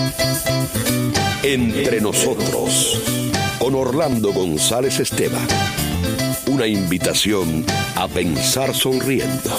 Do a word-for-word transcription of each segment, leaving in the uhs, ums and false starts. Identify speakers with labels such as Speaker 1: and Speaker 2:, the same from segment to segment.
Speaker 1: Entre nosotros, con Orlando González Esteban. Una invitación a pensar sonriendo.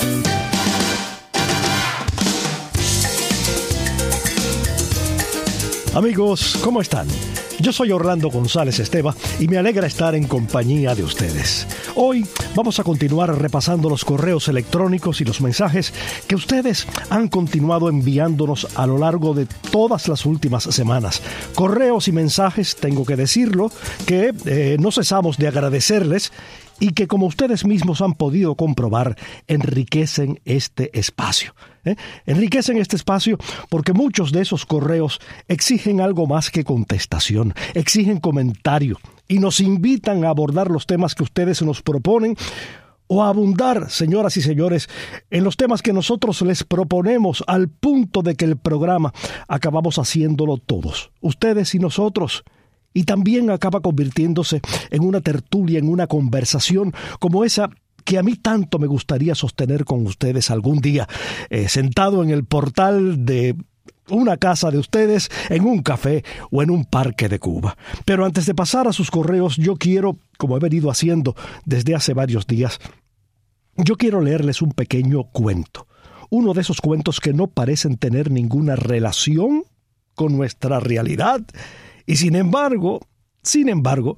Speaker 2: Amigos, ¿cómo están? Yo soy Orlando González Esteban y me alegra estar en compañía de ustedes. Hoy vamos a continuar repasando los correos electrónicos y los mensajes que ustedes han continuado enviándonos a lo largo de todas las últimas semanas. Correos y mensajes, tengo que decirlo, que eh, no cesamos de agradecerles y que, como ustedes mismos han podido comprobar, enriquecen este espacio. ¿eh? Enriquecen este espacio porque muchos de esos correos exigen algo más que contestación, exigen comentario y nos invitan a abordar los temas que ustedes nos proponen o a abundar, señoras y señores, en los temas que nosotros les proponemos, al punto de que el programa acabamos haciéndolo todos, ustedes y nosotros. Y también acaba convirtiéndose en una tertulia, en una conversación como esa que a mí tanto me gustaría sostener con ustedes algún día, eh, sentado en el portal de una casa de ustedes, en un café o en un parque de Cuba. Pero antes de pasar a sus correos, yo quiero, como he venido haciendo desde hace varios días, yo quiero leerles un pequeño cuento. Uno de esos cuentos que no parecen tener ninguna relación con nuestra realidad. Y sin embargo, sin embargo,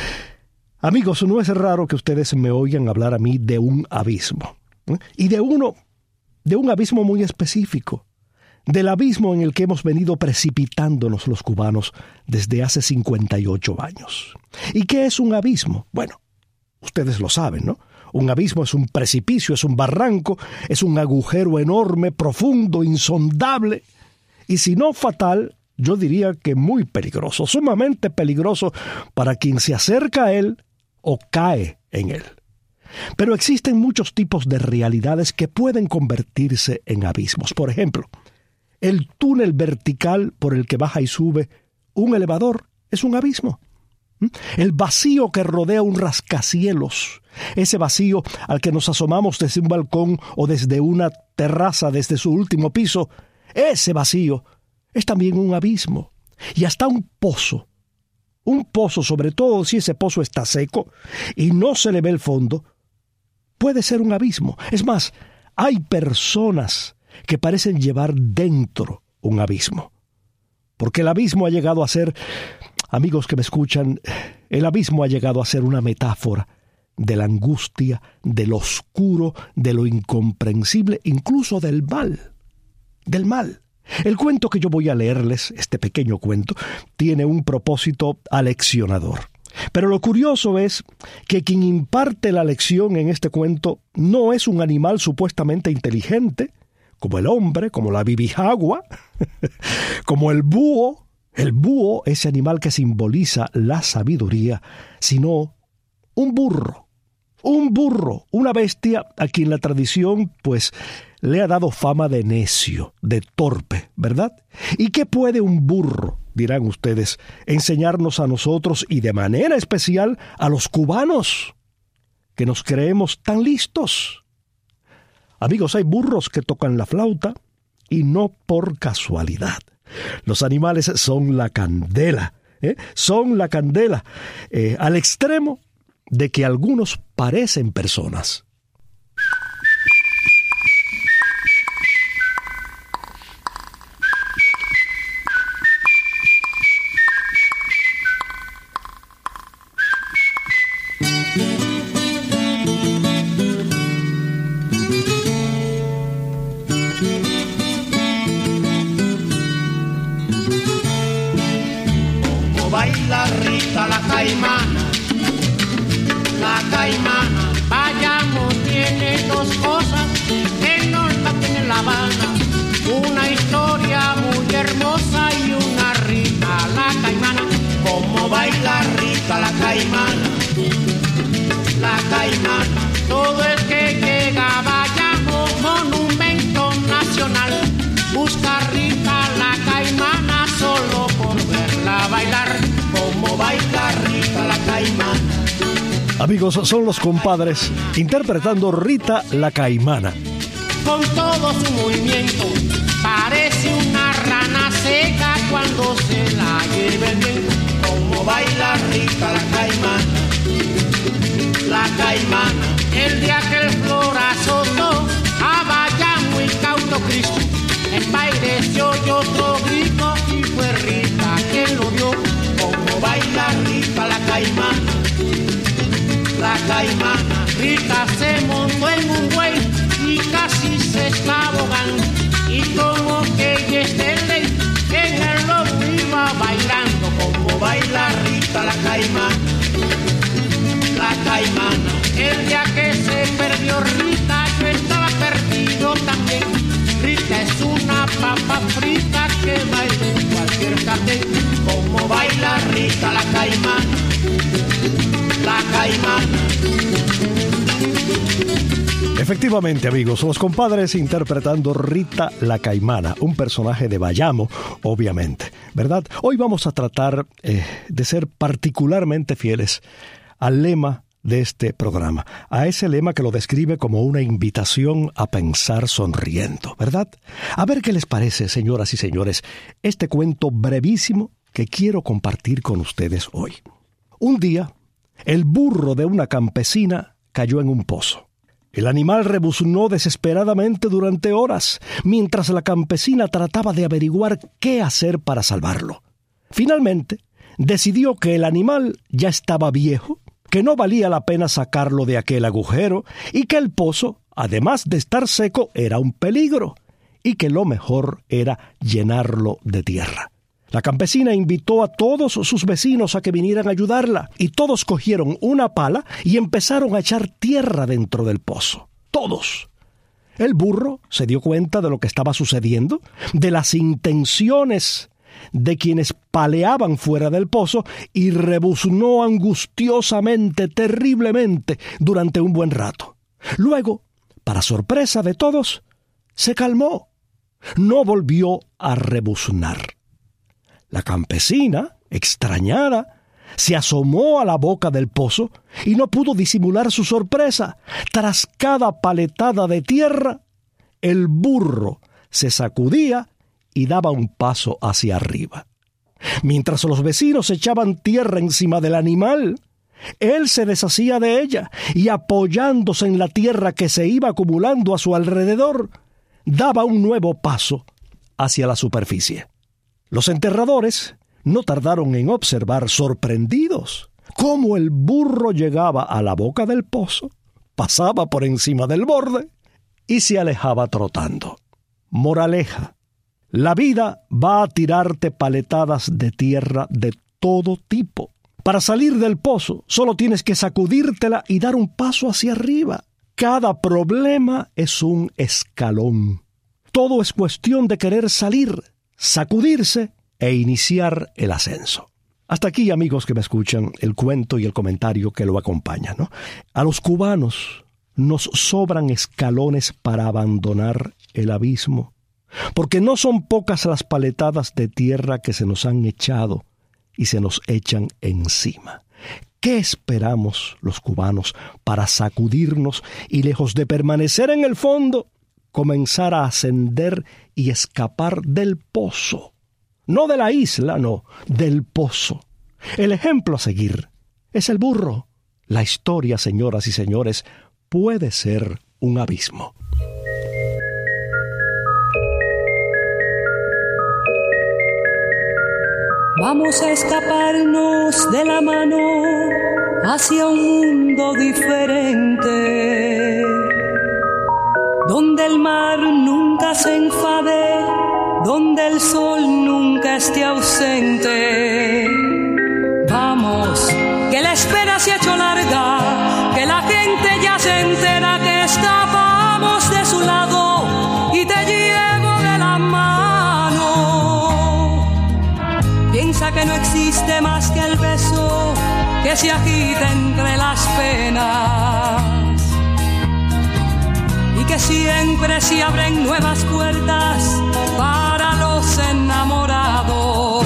Speaker 2: amigos, no es raro que ustedes me oigan hablar a mí de un abismo. ¿eh? Y de uno, de un abismo muy específico. Del abismo en el que hemos venido precipitándonos los cubanos desde hace cincuenta y ocho años. ¿Y qué es un abismo? Bueno, ustedes lo saben, ¿no? Un abismo es un precipicio, es un barranco, es un agujero enorme, profundo, insondable. Y si no fatal, yo diría que muy peligroso, sumamente peligroso para quien se acerca a él o cae en él. Pero existen muchos tipos de realidades que pueden convertirse en abismos. Por ejemplo, el túnel vertical por el que baja y sube un elevador es un abismo. El vacío que rodea un rascacielos, ese vacío al que nos asomamos desde un balcón o desde una terraza desde su último piso, ese vacío es también un abismo. Y hasta un pozo, un pozo, sobre todo si ese pozo está seco y no se le ve el fondo, puede ser un abismo. Es más, hay personas que parecen llevar dentro un abismo. Porque el abismo ha llegado a ser, amigos que me escuchan, el abismo ha llegado a ser una metáfora de la angustia, de lo oscuro, de lo incomprensible, incluso del mal, del mal. El cuento que yo voy a leerles, este pequeño cuento, tiene un propósito aleccionador. Pero lo curioso es que quien imparte la lección en este cuento no es un animal supuestamente inteligente, como el hombre, como la bibijagua, como el búho, el búho, ese animal que simboliza la sabiduría, sino un burro, un burro, una bestia a quien la tradición, pues, le ha dado fama de necio, de torpe, ¿verdad? ¿Y qué puede un burro, dirán ustedes, enseñarnos a nosotros y de manera especial a los cubanos, que nos creemos tan listos? Amigos, hay burros que tocan la flauta y no por casualidad. Los animales son la candela, ¿eh? Son la candela, eh, al extremo de que algunos parecen personas.
Speaker 3: Baila Rita la caimana, la caimana, vayamos, tiene dos cosas que no están en La Habana, una historia muy hermosa y una Rita la caimana, como baila Rita la caimana, la caimana, todo el que llega vayamos, monumento nacional, busca Rita la caimana solo por verla bailar, como baila Rita la caimana.
Speaker 2: Amigos, son los compadres interpretando Rita la caimana.
Speaker 3: Con todo su movimiento, parece una rana seca cuando caimana, la caimana. Rita se montó en un buey y casi se está ahogando. Y como que ella es de ley, en el lobo iba bailando como baila Rita la caimana, la caimana. El día que se perdió Rita, yo estaba perdido también. Rita es una papa frita que baila en cualquier catén, como baila Rita la caimana, la caimana.
Speaker 2: Efectivamente, amigos, los compadres interpretando Rita la Caimana, un personaje de Bayamo, obviamente, ¿verdad? Hoy vamos a tratar eh, de ser particularmente fieles al lema de este programa, a ese lema que lo describe como una invitación a pensar sonriendo, ¿verdad? A ver qué les parece, señoras y señores, este cuento brevísimo que quiero compartir con ustedes hoy. Un día, el burro de una campesina cayó en un pozo. El animal rebuznó desesperadamente durante horas, mientras la campesina trataba de averiguar qué hacer para salvarlo. Finalmente, decidió que el animal ya estaba viejo, que no valía la pena sacarlo de aquel agujero y que el pozo, además de estar seco, era un peligro y que lo mejor era llenarlo de tierra. La campesina invitó a todos sus vecinos a que vinieran a ayudarla, y todos cogieron una pala y empezaron a echar tierra dentro del pozo. ¡Todos! El burro se dio cuenta de lo que estaba sucediendo, de las intenciones de quienes paleaban fuera del pozo, y rebuznó angustiosamente, terriblemente, durante un buen rato. Luego, para sorpresa de todos, se calmó. No volvió a rebuznar. La campesina, extrañada, se asomó a la boca del pozo y no pudo disimular su sorpresa. Tras cada paletada de tierra, el burro se sacudía y daba un paso hacia arriba. Mientras los vecinos echaban tierra encima del animal, él se deshacía de ella y, apoyándose en la tierra que se iba acumulando a su alrededor, daba un nuevo paso hacia la superficie. Los enterradores no tardaron en observar, sorprendidos, cómo el burro llegaba a la boca del pozo, pasaba por encima del borde y se alejaba trotando. Moraleja: la vida va a tirarte paletadas de tierra de todo tipo. Para salir del pozo, solo tienes que sacudírtela y dar un paso hacia arriba. Cada problema es un escalón. Todo es cuestión de querer salir, sacudirse e iniciar el ascenso. Hasta aquí, amigos que me escuchan, el cuento y el comentario que lo acompaña, ¿no? A los cubanos nos sobran escalones para abandonar el abismo, porque no son pocas las paletadas de tierra que se nos han echado y se nos echan encima. ¿Qué esperamos los cubanos para sacudirnos y, lejos de permanecer en el fondo, comenzar a ascender y escapar del pozo? No de la isla, no, del pozo. El ejemplo a seguir es el burro. La historia, señoras y señores, puede ser un abismo.
Speaker 4: Vamos a escaparnos de la mano hacia un mundo diferente, donde el mar nunca se enfade, donde el sol nunca esté ausente. Vamos, que la espera se ha hecho larga, que la gente ya se entera que escapamos de su lado y te llevo de la mano. Piensa que no existe más que el beso que se agita entre las penas, y que siempre se abren nuevas puertas para los enamorados.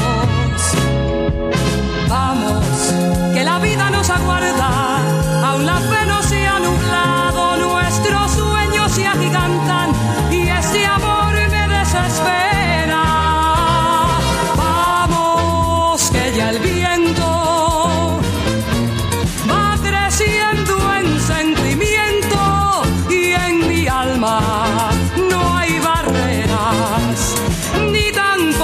Speaker 4: Vamos, que la vida nos aguarda, aún la fe no se ha nublado, nuestros sueños se agigantan y este amor me desespera. Vamos, que ya el viento va creciendo en sentimiento y en mi alma no hay barreras ni tan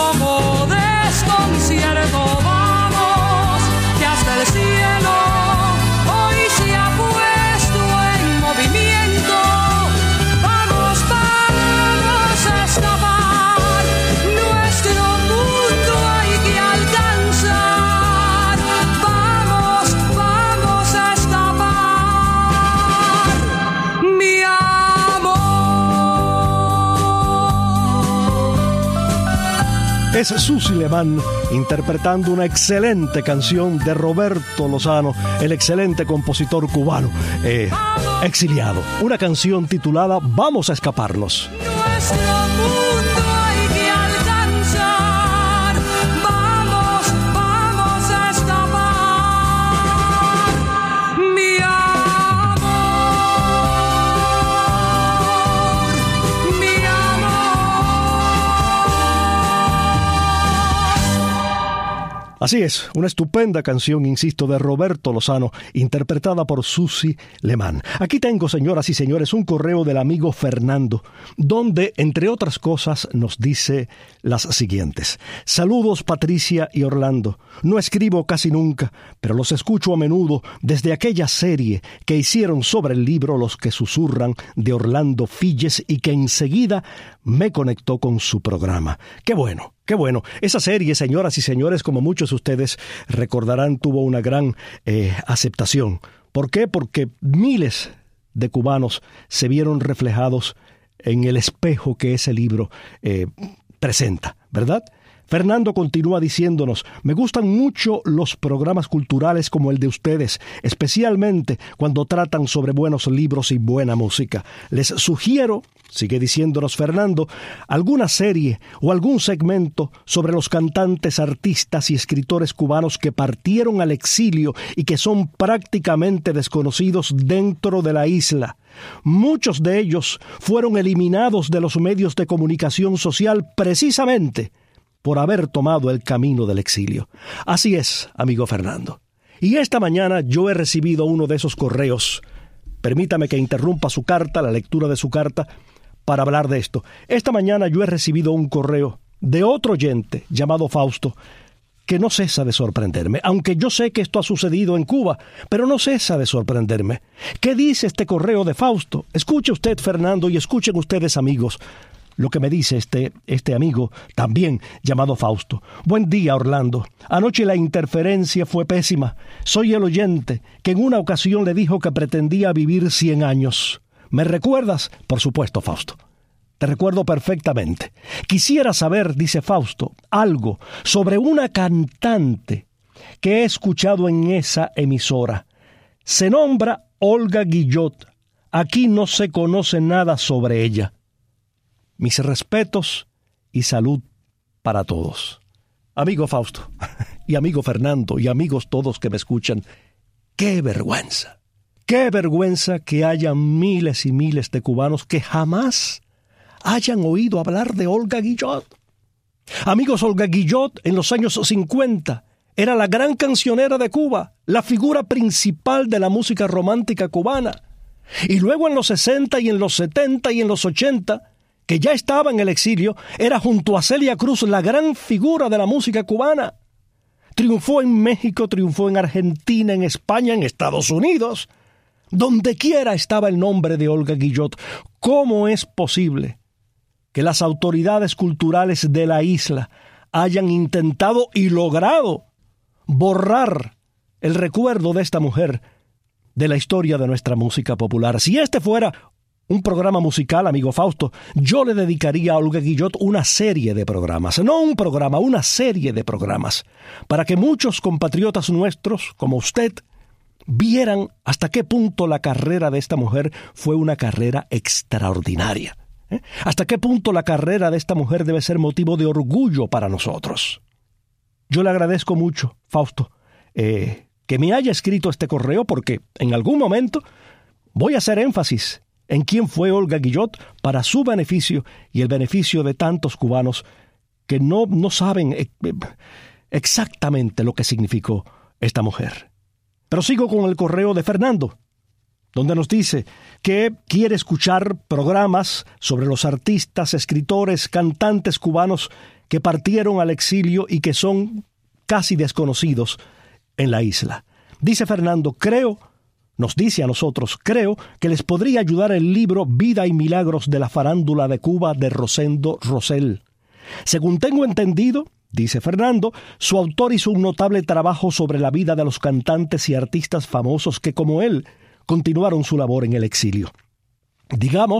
Speaker 2: Es Susi Lemán interpretando una excelente canción de Roberto Lozano, el excelente compositor cubano eh, exiliado. Una canción titulada Vamos a escaparnos.
Speaker 4: Nuestro mundo hay que alcanzar. Vamos, vamos a escapar. Mi amor, mi amor.
Speaker 2: Así es, una estupenda canción, insisto, de Roberto Lozano, interpretada por Susi Lemán. Aquí tengo, señoras y señores, un correo del amigo Fernando, donde, entre otras cosas, nos dice las siguientes. Saludos, Patricia y Orlando. No escribo casi nunca, pero los escucho a menudo desde aquella serie que hicieron sobre el libro Los que susurran de Orlando Filles y que enseguida me conectó con su programa. ¡Qué bueno! ¡Qué bueno! Esa serie, señoras y señores, como muchos de ustedes recordarán, tuvo una gran eh, aceptación. ¿Por qué? Porque miles de cubanos se vieron reflejados en el espejo que ese libro eh, presenta, ¿verdad? Fernando continúa diciéndonos, me gustan mucho los programas culturales como el de ustedes, especialmente cuando tratan sobre buenos libros y buena música. Les sugiero, sigue diciéndonos Fernando, alguna serie o algún segmento sobre los cantantes, artistas y escritores cubanos que partieron al exilio y que son prácticamente desconocidos dentro de la isla. Muchos de ellos fueron eliminados de los medios de comunicación social precisamente por haber tomado el camino del exilio. Así es, amigo Fernando. Y esta mañana yo he recibido uno de esos correos. Permítame que interrumpa su carta, la lectura de su carta, para hablar de esto. Esta mañana yo he recibido un correo de otro oyente llamado Fausto, que no cesa de sorprenderme, aunque yo sé que esto ha sucedido en Cuba, pero no cesa de sorprenderme. ¿Qué dice este correo de Fausto? Escuche usted, Fernando, y escuchen ustedes, amigos, lo que me dice este, este amigo, también llamado Fausto. Buen día, Orlando. Anoche la interferencia fue pésima. Soy el oyente que en una ocasión le dijo que pretendía vivir cien años. ¿Me recuerdas? Por supuesto, Fausto. Te recuerdo perfectamente. Quisiera saber, dice Fausto, algo sobre una cantante que he escuchado en esa emisora. Se nombra Olga Guillot. Aquí no se conoce nada sobre ella. Mis respetos y salud para todos. Amigo Fausto, y amigo Fernando, y amigos todos que me escuchan, ¡qué vergüenza! ¡Qué vergüenza que haya miles y miles de cubanos que jamás hayan oído hablar de Olga Guillot! Amigos, Olga Guillot en los años cincuenta era la gran cancionera de Cuba, la figura principal de la música romántica cubana. Y luego en los sesenta y en los setenta y en los ochenta, que ya estaba en el exilio, era junto a Celia Cruz la gran figura de la música cubana. Triunfó en México, triunfó en Argentina, en España, en Estados Unidos. Donde quiera estaba el nombre de Olga Guillot. ¿Cómo es posible que las autoridades culturales de la isla hayan intentado y logrado borrar el recuerdo de esta mujer de la historia de nuestra música popular? Si este fuera un programa musical, amigo Fausto, yo le dedicaría a Olga Guillot una serie de programas, no un programa, una serie de programas, para que muchos compatriotas nuestros, como usted, vieran hasta qué punto la carrera de esta mujer fue una carrera extraordinaria. ¿Eh? Hasta qué punto la carrera de esta mujer debe ser motivo de orgullo para nosotros. Yo le agradezco mucho, Fausto, eh, que me haya escrito este correo, porque en algún momento voy a hacer énfasis en quién fue Olga Guillot para su beneficio y el beneficio de tantos cubanos que no, no saben exactamente lo que significó esta mujer. Pero sigo con el correo de Fernando, donde nos dice que quiere escuchar programas sobre los artistas, escritores, cantantes cubanos que partieron al exilio y que son casi desconocidos en la isla. Dice Fernando, creo... Nos dice a nosotros, creo que les podría ayudar el libro Vida y Milagros de la Farándula de Cuba de Rosendo Rosell. Según tengo entendido, dice Fernando, su autor hizo un notable trabajo sobre la vida de los cantantes y artistas famosos que, como él, continuaron su labor en el exilio. Digamos,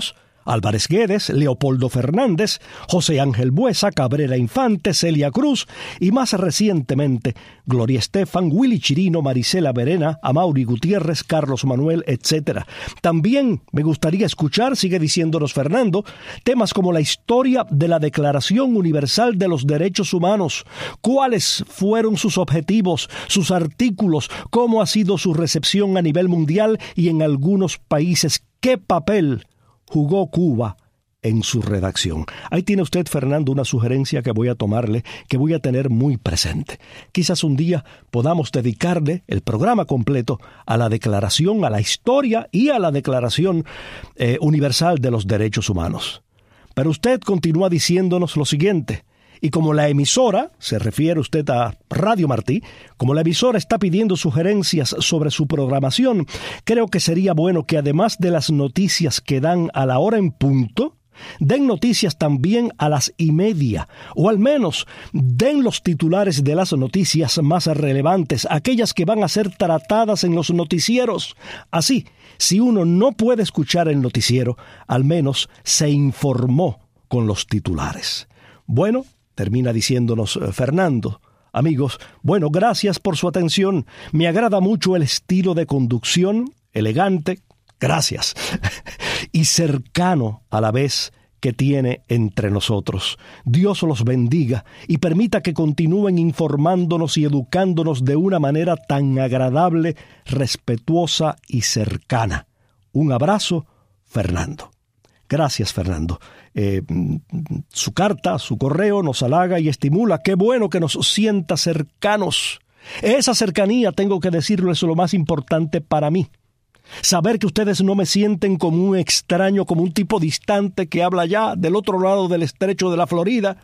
Speaker 2: Álvarez Guedes, Leopoldo Fernández, José Ángel Buesa, Cabrera Infante, Celia Cruz y más recientemente Gloria Estefan, Willy Chirino, Marisela Verena, Amaury Gutiérrez, Carlos Manuel, etcétera. También me gustaría escuchar, sigue diciéndonos Fernando, temas como la historia de la Declaración Universal de los Derechos Humanos, cuáles fueron sus objetivos, sus artículos, cómo ha sido su recepción a nivel mundial y en algunos países, qué papel jugó Cuba en su redacción. Ahí tiene usted, Fernando, una sugerencia que voy a tomarle, que voy a tener muy presente. Quizás un día podamos dedicarle el programa completo a la declaración, a la historia y a la Declaración eh, Universal de los Derechos Humanos. Pero usted continúa diciéndonos lo siguiente, y como la emisora, se refiere usted a Radio Martí, como la emisora está pidiendo sugerencias sobre su programación, creo que sería bueno que además de las noticias que dan a la hora en punto, den noticias también a las y media, o al menos den los titulares de las noticias más relevantes, aquellas que van a ser tratadas en los noticieros. Así, si uno no puede escuchar el noticiero, al menos se informó con los titulares. Bueno, termina diciéndonos eh, Fernando. Amigos, bueno, gracias por su atención. Me agrada mucho el estilo de conducción, elegante, gracias, y cercano a la vez que tiene entre nosotros. Dios los bendiga y permita que continúen informándonos y educándonos de una manera tan agradable, respetuosa y cercana. Un abrazo, Fernando. Gracias, Fernando. Eh, su carta, su correo nos halaga y estimula. Qué bueno que nos sienta cercanos. Esa cercanía, tengo que decirlo, es lo más importante para mí. Saber que ustedes no me sienten como un extraño, como un tipo distante que habla allá del otro lado del estrecho de la Florida,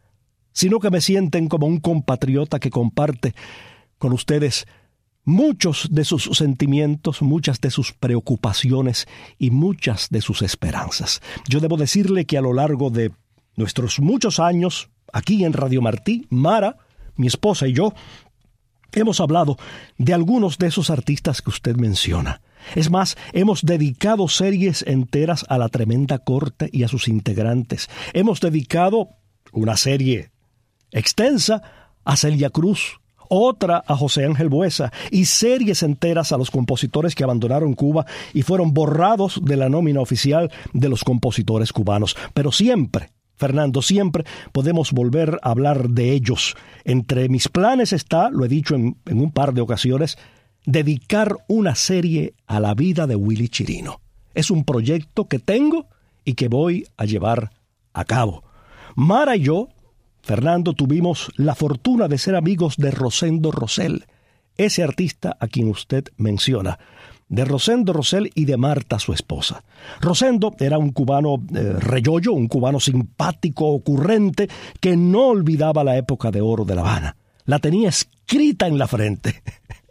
Speaker 2: sino que me sienten como un compatriota que comparte con ustedes muchos de sus sentimientos, muchas de sus preocupaciones y muchas de sus esperanzas. Yo debo decirle que a lo largo de nuestros muchos años aquí en Radio Martí, Mara, mi esposa y yo, hemos hablado de algunos de esos artistas que usted menciona. Es más, hemos dedicado series enteras a la Tremenda Corte y a sus integrantes. Hemos dedicado una serie extensa a Celia Cruz, otra a José Ángel Buesa y series enteras a los compositores que abandonaron Cuba y fueron borrados de la nómina oficial de los compositores cubanos. Pero siempre, Fernando, siempre podemos volver a hablar de ellos. Entre mis planes está, lo he dicho en, en un par de ocasiones, dedicar una serie a la vida de Willy Chirino. Es un proyecto que tengo y que voy a llevar a cabo. Mara y yo, Fernando, tuvimos la fortuna de ser amigos de Rosendo Rosell, ese artista a quien usted menciona, de Rosendo Rosell y de Marta, su esposa. Rosendo era un cubano eh, reyollo, un cubano simpático, ocurrente, que no olvidaba la época de oro de La Habana. La tenía escrita en la frente.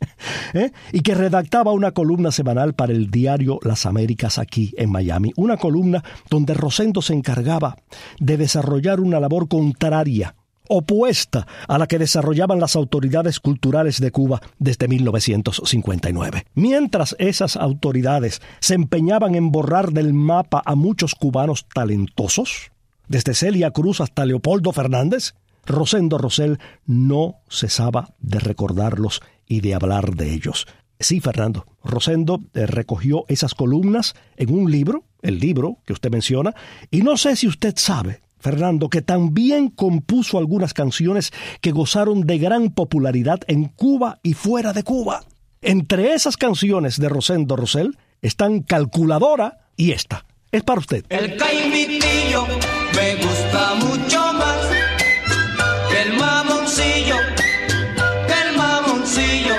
Speaker 2: ¿Eh? Y que redactaba una columna semanal para el diario Las Américas aquí en Miami. Una columna donde Rosendo se encargaba de desarrollar una labor contraria, opuesta a la que desarrollaban las autoridades culturales de Cuba desde mil novecientos cincuenta y nueve. Mientras esas autoridades se empeñaban en borrar del mapa a muchos cubanos talentosos, desde Celia Cruz hasta Leopoldo Fernández, Rosendo Rosell no cesaba de recordarlos y de hablar de ellos. Sí, Fernando, Rosendo eh, recogió esas columnas en un libro, el libro que usted menciona, y no sé si usted sabe, Fernando, que también compuso algunas canciones que gozaron de gran popularidad en Cuba y fuera de Cuba. Entre esas canciones de Rosendo Rosell están Calculadora y esta. Es para usted.
Speaker 5: El caimitillo me gusta mucho más que el mamoncillo, que el mamoncillo,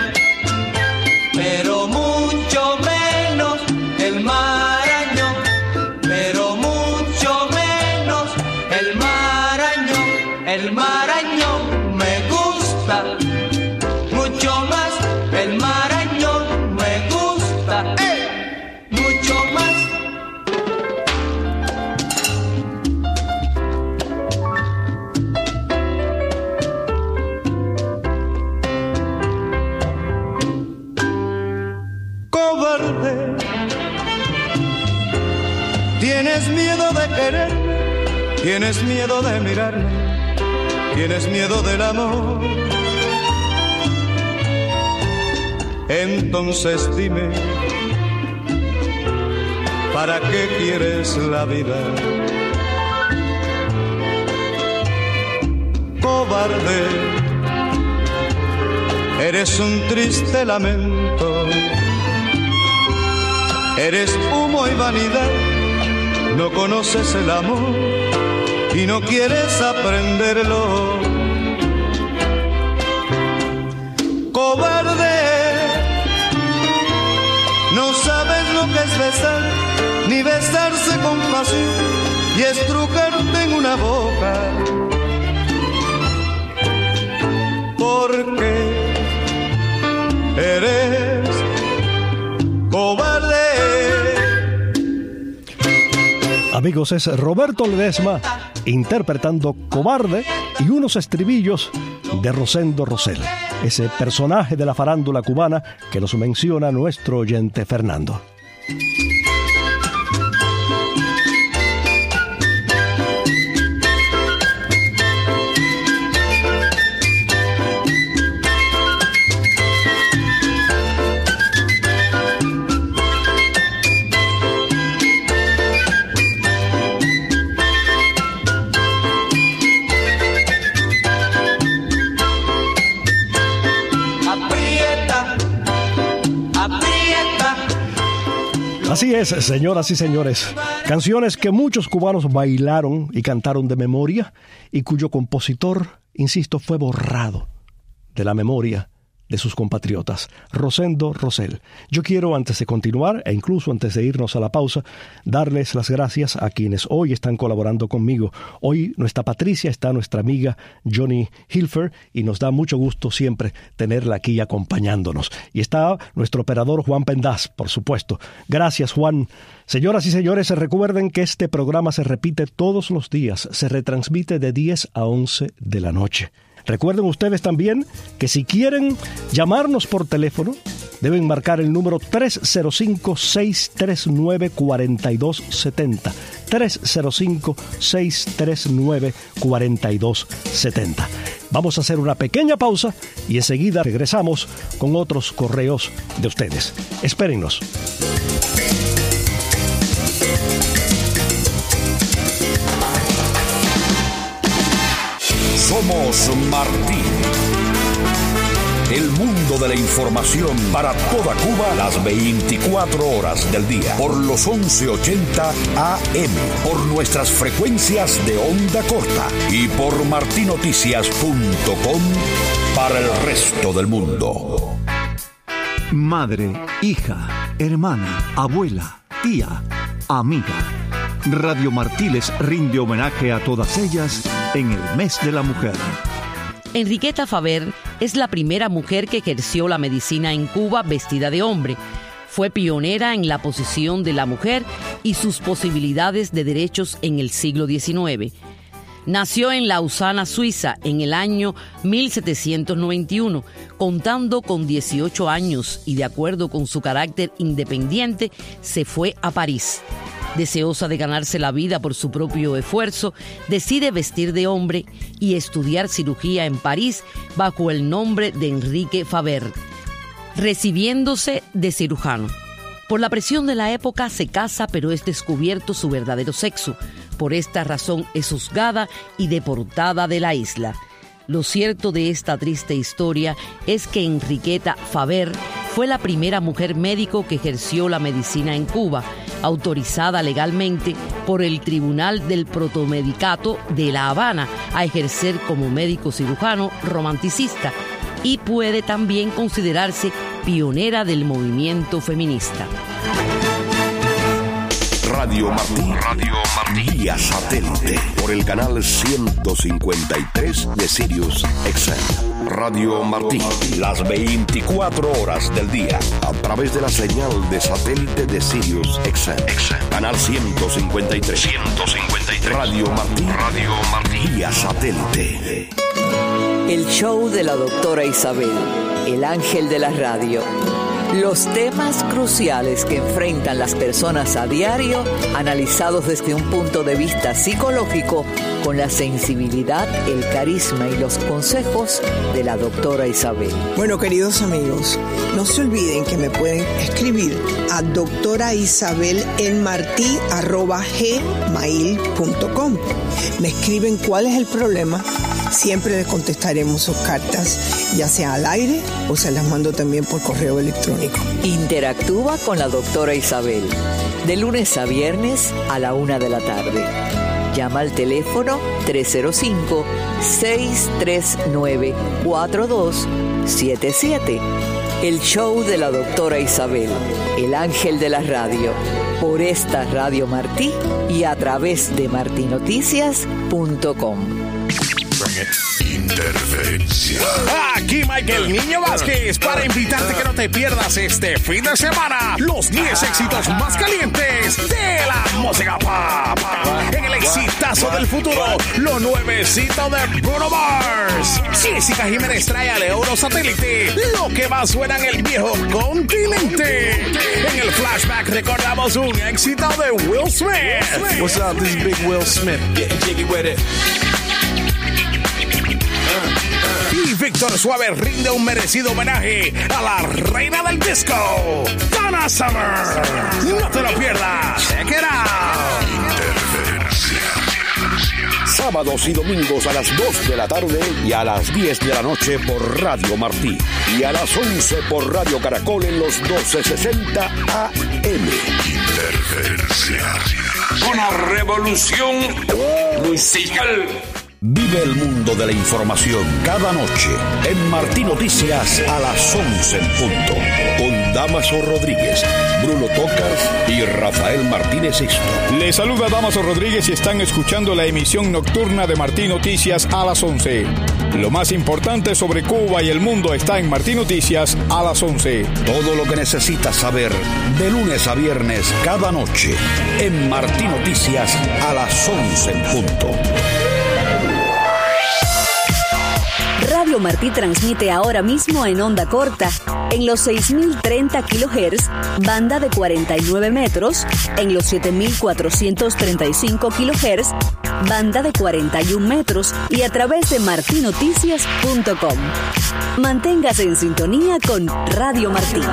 Speaker 5: pero mucho menos el maraño, pero mucho menos el maraño. El maraño me gusta mucho más, el maraño me gusta ¡eh! mucho más. miedo de quererme? ¿Tienes miedo de mirarme? ¿Tienes miedo del amor? Entonces dime, ¿para qué quieres la vida? Cobarde, eres un triste lamento, eres humo y vanidad, no conoces el amor y no quieres aprenderlo. Cobarde, no sabes lo que es besar, ni besarse con pasión y estrujarte en una boca. Porque eres cobarde.
Speaker 2: Amigos, es Roberto Ledesma interpretando Cobarde y unos estribillos de Rosendo Rosell, ese personaje de la farándula cubana que nos menciona nuestro oyente Fernando. Así es, señoras y señores, canciones que muchos cubanos bailaron y cantaron de memoria y cuyo compositor, insisto, fue borrado de la memoria de sus compatriotas, Rosendo Rosell. Yo quiero, antes de continuar e incluso antes de irnos a la pausa, darles las gracias a quienes hoy están colaborando conmigo. Hoy no está Patricia, está nuestra amiga Johnny Hilfer y nos da mucho gusto siempre tenerla aquí acompañándonos. Y está nuestro operador Juan Pendaz, por supuesto. Gracias, Juan. Señoras y señores, recuerden que este programa se repite todos los días, se retransmite de diez a once de la noche. Recuerden ustedes también que si quieren llamarnos por teléfono, deben marcar el número tres cero cinco, seis tres nueve, cuatro dos siete cero. tres cero cinco, seis tres nueve, cuatro dos siete cero. Vamos a hacer una pequeña pausa y enseguida regresamos con otros correos de ustedes. Espérennos.
Speaker 1: Somos Martí. El mundo de la información para toda Cuba las veinticuatro horas del día. Por los once ochenta A M. Por nuestras frecuencias de onda corta. Y por marti noticias punto com para el resto del mundo.
Speaker 6: Madre, hija, hermana, abuela, tía, amiga. Radio Martí les rinde homenaje a todas ellas en el mes de la mujer.
Speaker 7: Enriqueta Faber es la primera mujer que ejerció la medicina en Cuba vestida de hombre. Fue pionera en la posición de la mujer y sus posibilidades de derechos en el siglo diecinueve. Nació en Lausana, Suiza, en el año mil setecientos noventa y uno, contando con dieciocho años y de acuerdo con su carácter independiente, se fue a París. Deseosa de ganarse la vida por su propio esfuerzo, decide vestir de hombre y estudiar cirugía en París bajo el nombre de Enrique Faber, recibiéndose de cirujano. Por la presión de la época se casa, pero es descubierto su verdadero sexo. Por esta razón es juzgada y deportada de la isla. Lo cierto de esta triste historia es que Enriqueta Faber fue la primera mujer médico que ejerció la medicina en Cuba, autorizada legalmente por el Tribunal del Protomedicato de La Habana a ejercer como médico cirujano romanticista y puede también considerarse pionera del movimiento feminista.
Speaker 1: Radio Martí, Radio Martí, vía satélite, por el canal ciento cincuenta y tres de Sirius X M. Radio Martí, las veinticuatro horas del día, a través de la señal de satélite de Sirius X M. Canal ciento cincuenta y tres. ciento cincuenta y tres. Radio Martí, Radio Martí, vía satélite.
Speaker 8: El show de la doctora Isabel, el ángel de la radio. Los temas cruciales que enfrentan las personas a diario, analizados desde un punto de vista psicológico, con la sensibilidad, el carisma y los consejos de la doctora Isabel.
Speaker 9: Bueno, queridos amigos, no se olviden que me pueden escribir a doctora Isabel en martí arroba gmail punto com. Me escriben cuál es el problema. Siempre les contestaremos sus cartas, ya sea al aire o se las mando también por correo electrónico.
Speaker 8: Interactúa con la doctora Isabel, de lunes a viernes a la una de la tarde. Llama al teléfono tres cero cinco, seis tres nueve, cuatro dos siete siete. El show de la doctora Isabel, el ángel de la radio, por esta Radio Martí y a través de martí noticias punto com.
Speaker 10: Interferencia. Aquí Michael Niño Vázquez para invitarte que no te pierdas este fin de semana los diez éxitos más calientes de la música pop. En el exitazo del futuro, lo nuevecito de Bruno Mars. Jessica Jiménez trae al Euro Satélite, lo que más suena en el viejo continente. En el flashback recordamos un éxito de Will Smith.
Speaker 11: What's up? This is Big Will Smith. Getting jiggy with it.
Speaker 10: Y Víctor Suave rinde un merecido homenaje a la reina del disco, Donna Summer. No te lo pierdas. Check it out.
Speaker 1: Sábados y domingos a las dos de la tarde y a las diez de la noche por Radio Martí. Y a las once por Radio Caracol en los doce sesenta A M.
Speaker 10: Interferencia. Una revolución musical.
Speaker 1: Vive el mundo de la información cada noche en Martí Noticias a las once en punto. Con Damaso Rodríguez, Bruno Tocas y Rafael Martínez Isto.
Speaker 12: Les saluda Damaso Rodríguez y están escuchando la emisión nocturna de Martí Noticias a las once. Lo más importante sobre Cuba y el mundo está en Martí Noticias a las once.
Speaker 1: Todo lo que necesitas saber de lunes a viernes cada noche en Martí Noticias a las once en punto.
Speaker 13: Radio Martí transmite ahora mismo en onda corta, en los seis mil treinta kilohertz, banda de cuarenta y nueve metros, en los siete mil cuatrocientos treinta y cinco kilohertz, banda de cuarenta y un metros y a través de martí noticias punto com. Manténgase en sintonía con Radio Martí.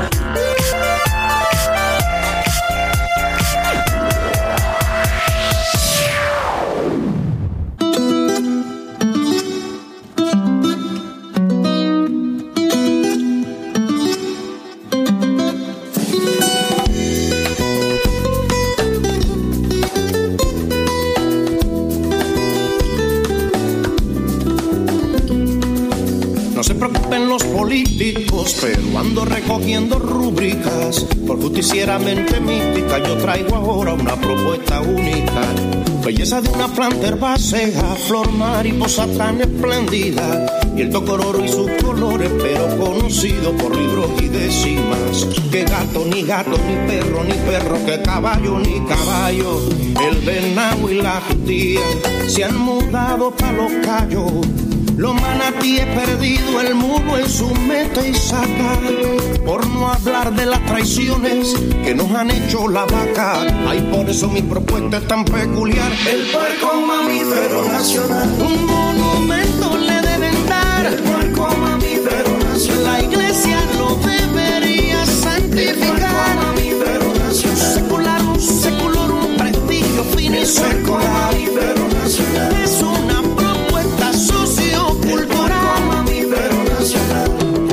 Speaker 3: Políticos, pero ando recogiendo rúbricas por justicieramente mística. Yo traigo ahora una propuesta única. Belleza de una planta herbácea, flor mariposa tan espléndida, y el tocororo y sus colores, pero conocido por libros y décimas. Que gato, ni gato, ni perro, ni perro, que caballo, ni caballo. El venado y la jutía se han mudado pa' los cayos. Los manatíes perdido, el mudo en su meta y saca. Por no hablar de las traiciones que nos han hecho la vaca. Ay, por eso mi propuesta es tan peculiar. El puerco mamífero nacional. Un monumento le deben dar. El puerco mamífero nacional. La iglesia lo debería santificar. El puerco mamífero nacional. Secular, un secular, un prestigio finísimo. El puerco mamífero nacional. Es una propuesta sociocultural. Mamífero nacional.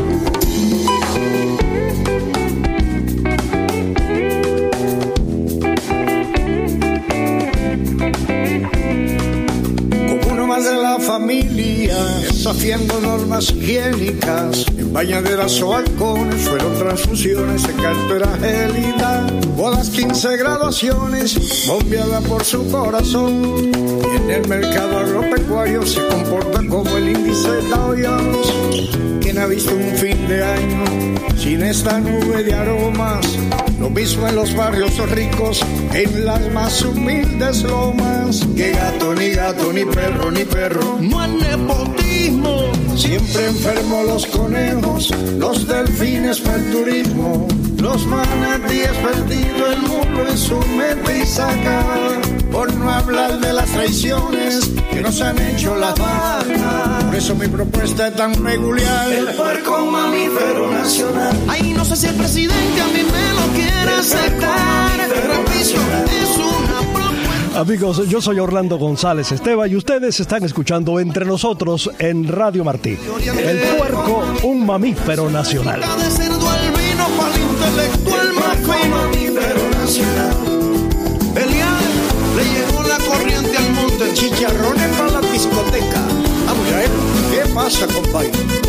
Speaker 14: Como uno más de la familia, desafiando normas higiénicas, en bañaderas o balcones, fueron transfusiones de cartera gélida, bodas, quince graduaciones, bombeada por su corazón. Y en el mercado agropecuario se comporta como el índice Dow Jones, que ha visto un fin de año sin esta nube de aromas? Lo mismo en los barrios ricos, en las más humildes lomas. Que gato, ni gato, ni perro, ni perro. No hay nepotismo. Siempre enfermos los conejos, los delfines para el turismo. Los manatíes perdidos, el mundo en su mente y saca. Por no hablar de las traiciones que nos han hecho las vacas. Por eso mi propuesta es tan peculiar. El puerco mamífero nacional.
Speaker 3: Ay, no sé si el presidente a mí me lo quiere aceptar. Repito, es una propuesta.
Speaker 2: Amigos, yo soy Orlando González Esteban y ustedes están escuchando Entre Nosotros en Radio Martí. El puerco, un mamífero nacional.
Speaker 3: De cerdo al vino para el intelectual más fino. Mamífero nacional. Elian le llegó la corriente al monte.
Speaker 14: Chicharrones para la discoteca. Vamos a ver, ¿qué pasa, compadre?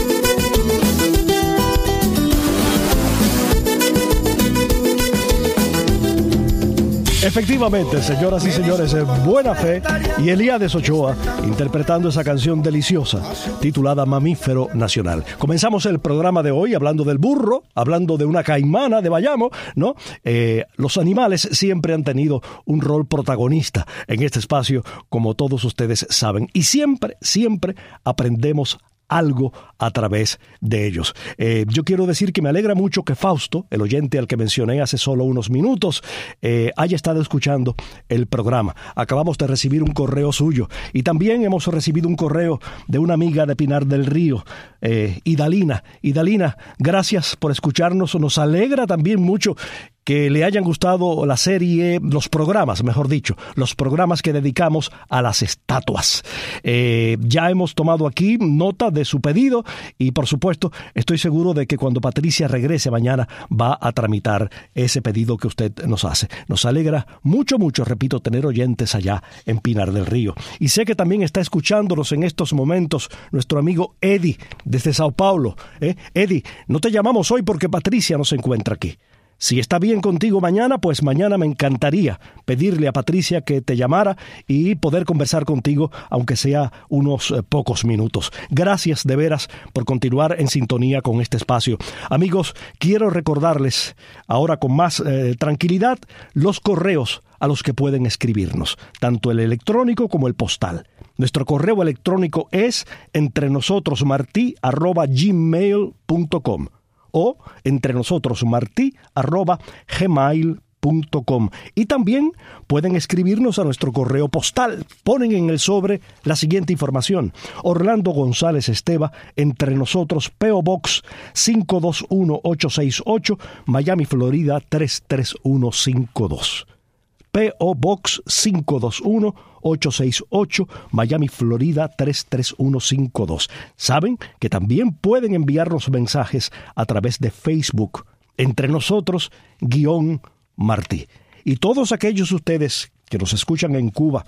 Speaker 2: Efectivamente, señoras y señores, Buena Fe y Elías Ochoa interpretando esa canción deliciosa titulada Mamífero Nacional. Comenzamos el programa de hoy hablando del burro, hablando de una caimana de Bayamo, ¿no? Eh, los animales siempre han tenido un rol protagonista en este espacio, como todos ustedes saben, y siempre, siempre aprendemos algo a través de ellos. Eh, yo quiero decir que me alegra mucho que Fausto, el oyente al que mencioné hace solo unos minutos, eh, haya estado escuchando el programa. Acabamos de recibir un correo suyo y también hemos recibido un correo de una amiga de Pinar del Río, eh, Idalina. Idalina, gracias por escucharnos. Nos alegra también mucho que le hayan gustado la serie, los programas, mejor dicho, los programas que dedicamos a las estatuas. Eh, ya hemos tomado aquí nota de su pedido y, por supuesto, estoy seguro de que cuando Patricia regrese mañana va a tramitar ese pedido que usted nos hace. Nos alegra mucho, mucho, repito, tener oyentes allá en Pinar del Río. Y sé que también está escuchándonos en estos momentos nuestro amigo Eddie desde Sao Paulo. ¿Eh? Eddie, no te llamamos hoy porque Patricia no se encuentra aquí. Si está bien contigo mañana, pues mañana me encantaría pedirle a Patricia que te llamara y poder conversar contigo, aunque sea unos eh, pocos minutos. Gracias de veras por continuar en sintonía con este espacio. Amigos, quiero recordarles ahora con más eh, tranquilidad los correos a los que pueden escribirnos, tanto el electrónico como el postal. Nuestro correo electrónico es entrenosotros.martí arroba gmail punto com. o entre nosotros martí arroba gmail punto com. Y también pueden escribirnos a nuestro correo postal. Ponen en el sobre la siguiente información: Orlando González Esteva, Entre Nosotros, P O Box cinco dos uno ocho seis ocho, Miami, Florida tres tres uno cinco dos. P O Box cinco dos uno ocho seis ocho, Miami, Florida tres tres uno cinco dos. Saben que también pueden enviarnos mensajes a través de Facebook, Entre Nosotros, guión Martí. Y todos aquellos ustedes que nos escuchan en Cuba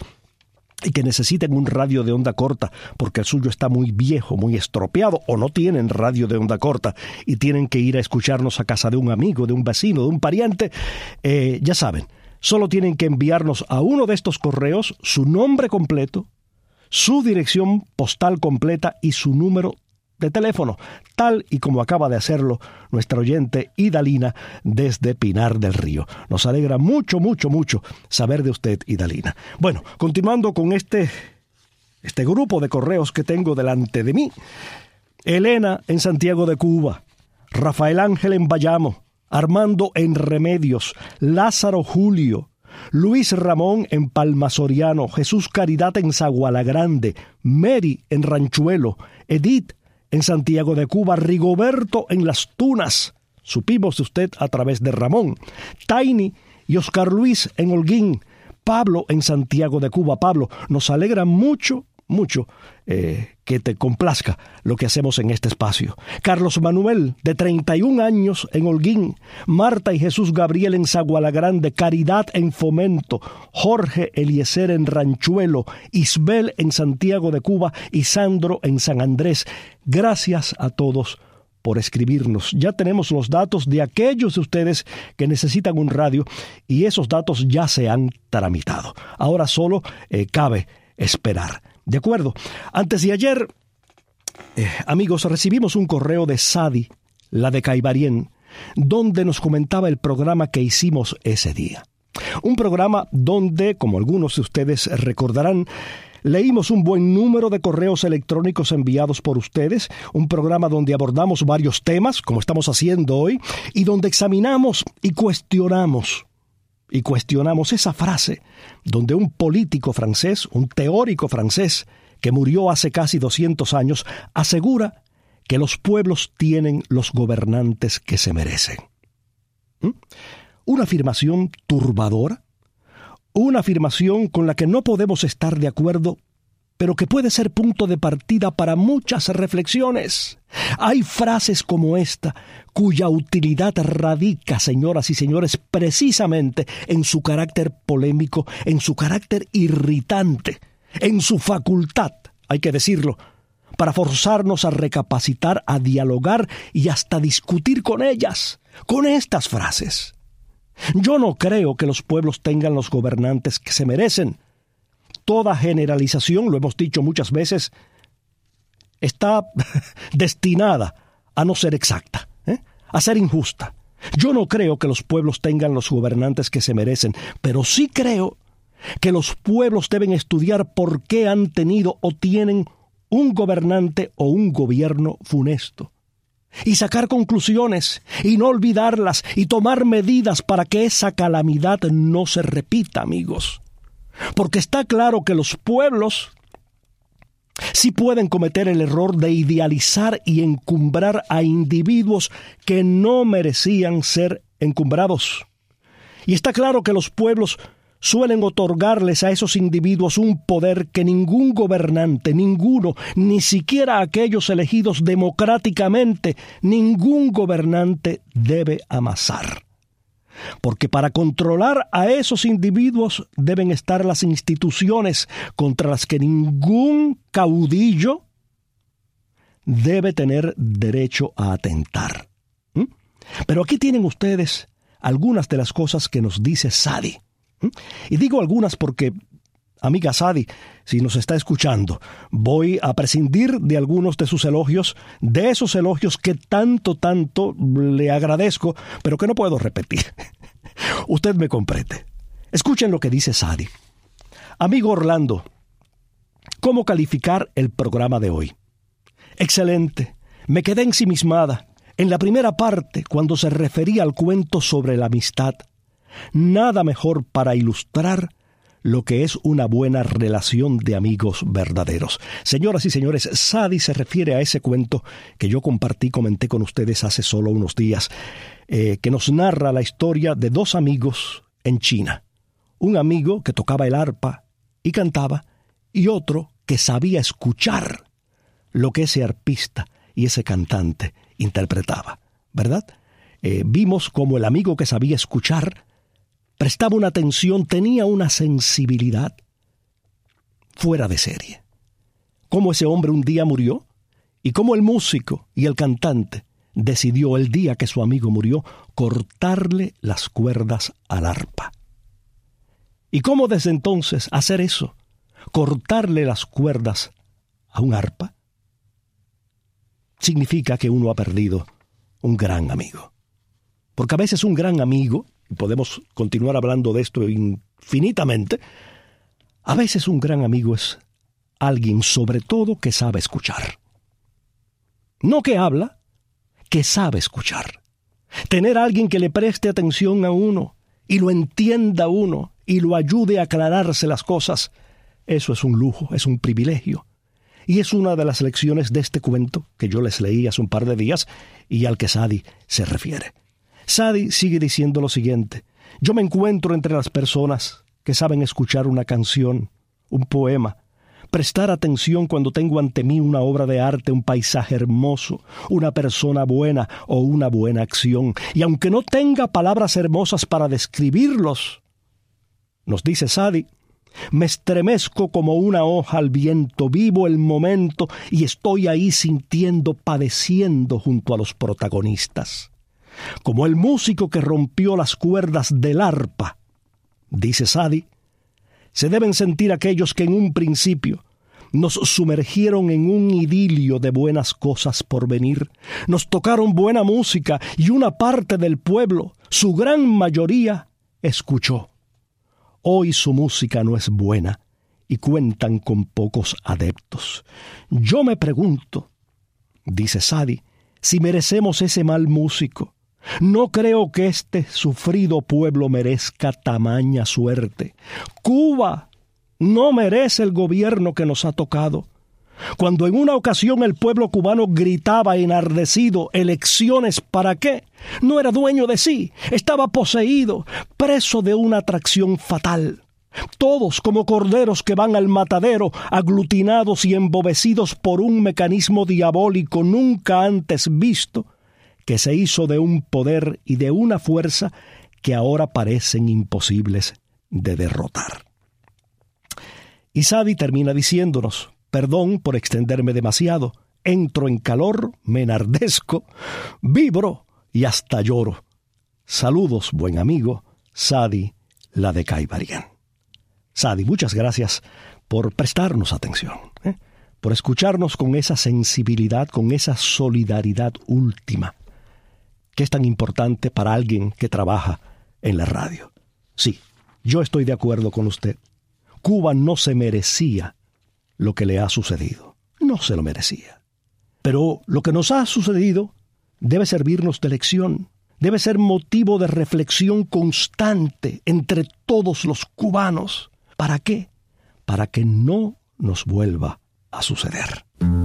Speaker 2: y que necesiten un radio de onda corta porque el suyo está muy viejo, muy estropeado, o no tienen radio de onda corta y tienen que ir a escucharnos a casa de un amigo, de un vecino, de un pariente, eh, ya saben, solo tienen que enviarnos a uno de estos correos su nombre completo, su dirección postal completa y su número de teléfono, tal y como acaba de hacerlo nuestra oyente Idalina desde Pinar del Río. Nos alegra mucho, mucho, mucho saber de usted, Idalina. Bueno, continuando con este, este grupo de correos que tengo delante de mí. Elena en Santiago de Cuba, Rafael Ángel en Bayamo, Armando en Remedios, Lázaro Julio, Luis Ramón en Palma Soriano, Jesús Caridad en Zaguala Grande, Mary en Ranchuelo, Edith en Santiago de Cuba, Rigoberto en Las Tunas, supimos de usted a través de Ramón, Tiny y Oscar Luis en Holguín, Pablo en Santiago de Cuba. Pablo, nos alegra mucho, mucho eh, que te complazca lo que hacemos en este espacio. Carlos Manuel, de treinta y un años, en Holguín. Marta y Jesús Gabriel en Zaguala Grande. Caridad en Fomento. Jorge Eliezer en Ranchuelo. Isbel en Santiago de Cuba. Y Sandro en San Andrés. Gracias a todos por escribirnos. Ya tenemos los datos de aquellos de ustedes que necesitan un radio y esos datos ya se han tramitado. Ahora solo eh, cabe esperar. De acuerdo. Antes de ayer Eh, amigos, recibimos un correo de Sadi, la de Caibarien, donde nos comentaba el programa que hicimos ese día. Un programa donde, como algunos de ustedes recordarán, leímos un buen número de correos electrónicos enviados por ustedes, un programa donde abordamos varios temas, como estamos haciendo hoy, y donde examinamos y cuestionamos, y cuestionamos esa frase donde un político francés, un teórico francés, que murió hace casi doscientos años, asegura que los pueblos tienen los gobernantes que se merecen. ¿Mm? Una afirmación turbadora, una afirmación con la que no podemos estar de acuerdo, pero que puede ser punto de partida para muchas reflexiones. Hay frases como esta, cuya utilidad radica, señoras y señores, precisamente en su carácter polémico, en su carácter irritante, en su facultad, hay que decirlo, para forzarnos a recapacitar, a dialogar y hasta discutir con ellas, con estas frases. Yo no creo que los pueblos tengan los gobernantes que se merecen. Toda generalización, lo hemos dicho muchas veces, está destinada a no ser exacta, ¿eh? a ser injusta. Yo no creo que los pueblos tengan los gobernantes que se merecen, pero sí creo que los pueblos deben estudiar por qué han tenido o tienen un gobernante o un gobierno funesto, y sacar conclusiones, y no olvidarlas, y tomar medidas para que esa calamidad no se repita, amigos. Porque está claro que los pueblos sí pueden cometer el error de idealizar y encumbrar a individuos que no merecían ser encumbrados. Y está claro que los pueblos suelen otorgarles a esos individuos un poder que ningún gobernante, ninguno, ni siquiera aquellos elegidos democráticamente, ningún gobernante debe amasar. Porque para controlar a esos individuos deben estar las instituciones contra las que ningún caudillo debe tener derecho a atentar. ¿Mm? Pero aquí tienen ustedes algunas de las cosas que nos dice Sadi. ¿Mm? Y digo algunas porque, amiga Sadi, si nos está escuchando, voy a prescindir de algunos de sus elogios, de esos elogios que tanto, tanto le agradezco, pero que no puedo repetir. Usted me comprende. Escuchen lo que dice Sadi. Amigo Orlando, ¿cómo calificar el programa de hoy? Excelente. Me quedé ensimismada en la primera parte cuando se refería al cuento sobre la amistad. Nada mejor para ilustrar lo que es una buena relación de amigos verdaderos. Señoras y señores, Sadi se refiere a ese cuento que yo compartí, comenté con ustedes hace solo unos días, eh, que nos narra la historia de dos amigos en China. Un amigo que tocaba el arpa y cantaba, y otro que sabía escuchar lo que ese arpista y ese cantante interpretaba, ¿verdad? Eh, vimos cómo el amigo que sabía escuchar prestaba una atención, tenía una sensibilidad fuera de serie. Cómo ese hombre un día murió y cómo el músico y el cantante decidió el día que su amigo murió cortarle las cuerdas al arpa. Y cómo desde entonces hacer eso, cortarle las cuerdas a un arpa, significa que uno ha perdido un gran amigo. Porque a veces un gran amigo, y podemos continuar hablando de esto infinitamente, a veces un gran amigo es alguien sobre todo que sabe escuchar. No que habla, que sabe escuchar. Tener a alguien que le preste atención a uno y lo entienda a uno y lo ayude a aclararse las cosas, eso es un lujo, es un privilegio. Y es una de las lecciones de este cuento que yo les leí hace un par de días y al que Sadi se refiere. Sadi sigue diciendo lo siguiente: yo me encuentro entre las personas que saben escuchar una canción, un poema, prestar atención cuando tengo ante mí una obra de arte, un paisaje hermoso, una persona buena o una buena acción. Y aunque no tenga palabras hermosas para describirlos, nos dice Sadi, me estremezco como una hoja al viento, vivo el momento y estoy ahí sintiendo, padeciendo junto a los protagonistas. Como el músico que rompió las cuerdas del arpa, dice Sadi, se deben sentir aquellos que en un principio nos sumergieron en un idilio de buenas cosas por venir. Nos tocaron buena música y una parte del pueblo, su gran mayoría, escuchó. Hoy su música no es buena y cuentan con pocos adeptos. Yo me pregunto, dice Sadi, si merecemos ese mal músico. No creo que este sufrido pueblo merezca tamaña suerte. Cuba no merece el gobierno que nos ha tocado. Cuando en una ocasión el pueblo cubano gritaba enardecido, ¿elecciones para qué? No era dueño de sí, estaba poseído, preso de una atracción fatal. Todos como corderos que van al matadero, aglutinados y embobecidos por un mecanismo diabólico nunca antes visto, que se hizo de un poder y de una fuerza que ahora parecen imposibles de derrotar. Y Sadi termina diciéndonos, perdón por extenderme demasiado, entro en calor, me enardezco, vibro y hasta lloro. Saludos, buen amigo, Sadi, la de Caibarián. Sadi, muchas gracias por prestarnos atención, ¿eh? por escucharnos con esa sensibilidad, con esa solidaridad última, que es tan importante para alguien que trabaja en la radio. Sí, yo estoy de acuerdo con usted. Cuba no se merecía lo que le ha sucedido. No se lo merecía. Pero lo que nos ha sucedido debe servirnos de lección. Debe ser motivo de reflexión constante entre todos los cubanos. ¿Para qué? Para que no nos vuelva a suceder.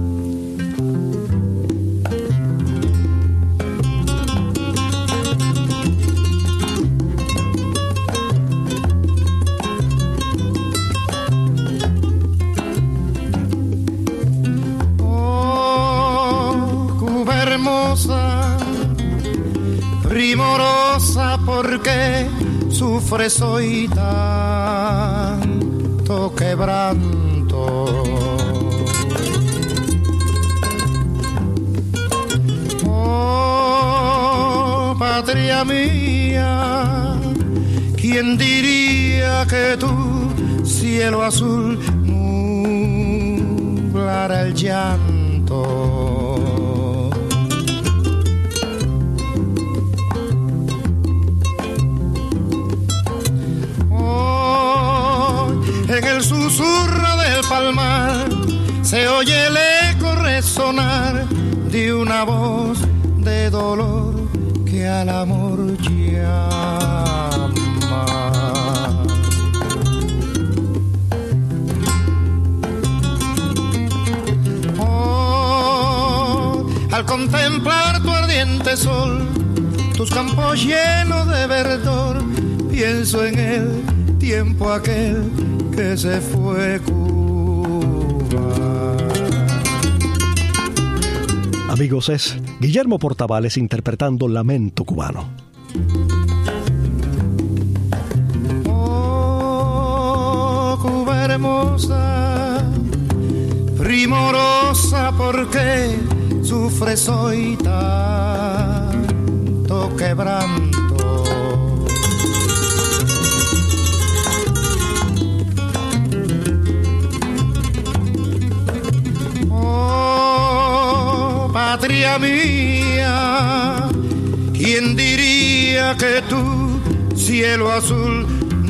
Speaker 3: Primorosa, porque sufres hoy tanto quebranto. Oh, patria mía, ¿quién diría que tu cielo azul nublara el llanto? En el susurro del palmar se oye el eco resonar de una voz de dolor que al amor llama. Oh, al contemplar tu ardiente sol, tus campos llenos de verdor, pienso en el tiempo aquel que se fue Cuba.
Speaker 2: Amigos, es Guillermo Portavales interpretando Lamento Cubano.
Speaker 3: Oh, Cuba hermosa, primorosa, porque sufres hoy tanto quebranto. Patria mía, ¿quién diría que tu cielo azul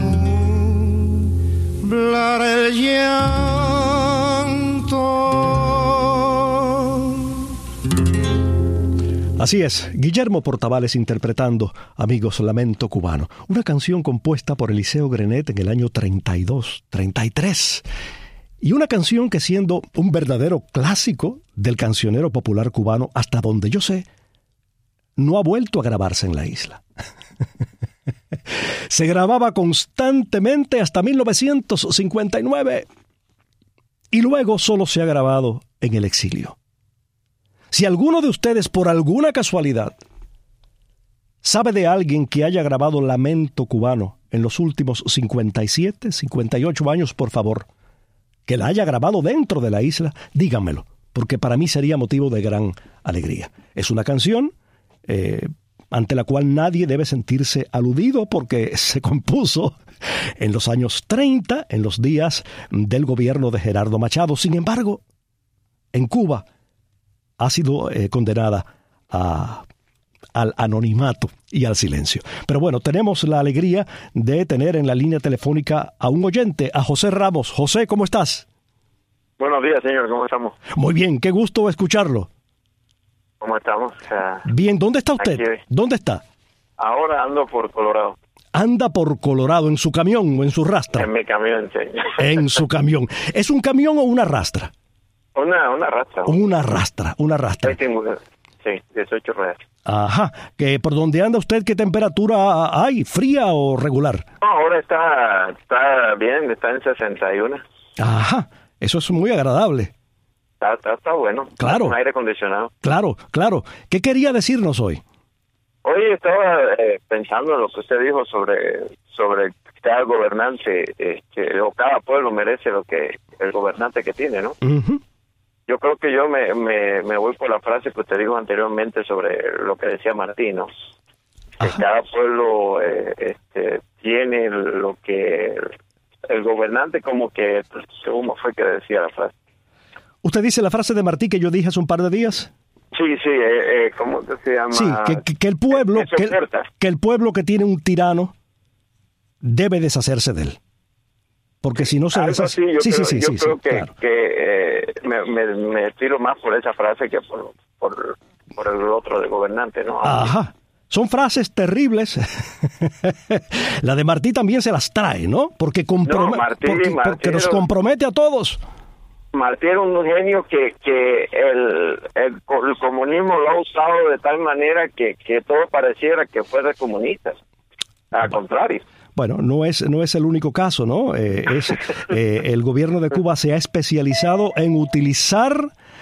Speaker 3: nublara el llanto?
Speaker 2: Así es, Guillermo Portavales interpretando, amigos, Lamento Cubano, una canción compuesta por Eliseo Grenet en el año treinta y dos, treinta y tres. Y una canción que, siendo un verdadero clásico del cancionero popular cubano, hasta donde yo sé, no ha vuelto a grabarse en la isla. Se grababa constantemente hasta mil novecientos cincuenta y nueve y luego solo se ha grabado en el exilio. Si alguno de ustedes, por alguna casualidad, sabe de alguien que haya grabado Lamento Cubano en los últimos cincuenta y siete, cincuenta y ocho años, por favor, que la haya grabado dentro de la isla, díganmelo, porque para mí sería motivo de gran alegría. Es una canción eh, ante la cual nadie debe sentirse aludido porque se compuso en los años treinta, en los días del gobierno de Gerardo Machado. Sin embargo, en Cuba ha sido eh, condenada a, al anonimato y al silencio. Pero bueno, tenemos la alegría de tener en la línea telefónica a un oyente, a José Ramos. José, ¿cómo estás?
Speaker 15: Buenos días, señor, ¿cómo estamos?
Speaker 2: Muy bien, qué gusto escucharlo.
Speaker 15: ¿Cómo estamos? Uh,
Speaker 2: bien, ¿dónde está usted? Aquí. ¿Dónde está?
Speaker 15: Ahora ando por Colorado.
Speaker 2: Anda por Colorado, ¿en su camión o en su rastra?
Speaker 15: En mi camión, sí.
Speaker 2: En su camión. ¿Es un camión o una rastra?
Speaker 15: Una, una rastra.
Speaker 2: Una rastra, una rastra.
Speaker 15: Sí, dieciocho ruedas.
Speaker 2: Ajá. ¿Que por dónde anda usted, qué temperatura hay? ¿Fría o regular?
Speaker 15: No, ahora está, está bien, está en sesenta y uno.
Speaker 2: Ajá. Eso es muy agradable.
Speaker 15: Está, está, está bueno.
Speaker 2: Claro.
Speaker 15: Un aire acondicionado.
Speaker 2: Claro, claro. ¿Qué quería decirnos hoy?
Speaker 15: Hoy estaba eh, pensando en lo que usted dijo sobre sobre cada gobernante, este, o cada pueblo merece lo que el gobernante que tiene, ¿no?
Speaker 2: Uh-huh.
Speaker 15: Yo creo que yo me, me, me voy por la frase que usted dijo anteriormente sobre lo que decía Martín, ¿no? Que
Speaker 2: Ajá.
Speaker 15: cada pueblo eh, este, tiene lo que el gobernante como que, ¿cómo fue que decía la frase?
Speaker 2: ¿Usted dice la frase de Martí que yo dije hace un par de días?
Speaker 15: Sí, sí, eh, eh, ¿cómo se llama?
Speaker 2: Sí, que, que, que el pueblo, que, que el pueblo que tiene un tirano debe deshacerse de él. Porque si no se deshace...
Speaker 15: Sí, yo
Speaker 2: sí,
Speaker 15: creo,
Speaker 2: sí, sí,
Speaker 15: yo
Speaker 2: sí,
Speaker 15: creo
Speaker 2: sí,
Speaker 15: que,
Speaker 2: claro.
Speaker 15: que eh, me, me, me tiro más por esa frase que por, por, por el otro de gobernante, ¿no?
Speaker 2: Ajá. Son frases terribles. La de Martí también se las trae, ¿no? Porque, comprome-
Speaker 15: no, Martí,
Speaker 2: porque,
Speaker 15: Martí
Speaker 2: porque nos
Speaker 15: era,
Speaker 2: compromete a todos.
Speaker 15: Martí era un genio que, que el, el, el comunismo lo ha usado de tal manera que, que todo pareciera que fuera comunista. Al contrario.
Speaker 2: Bueno, no es no es el único caso, ¿no? Eh, es eh, el gobierno de Cuba se ha especializado en utilizar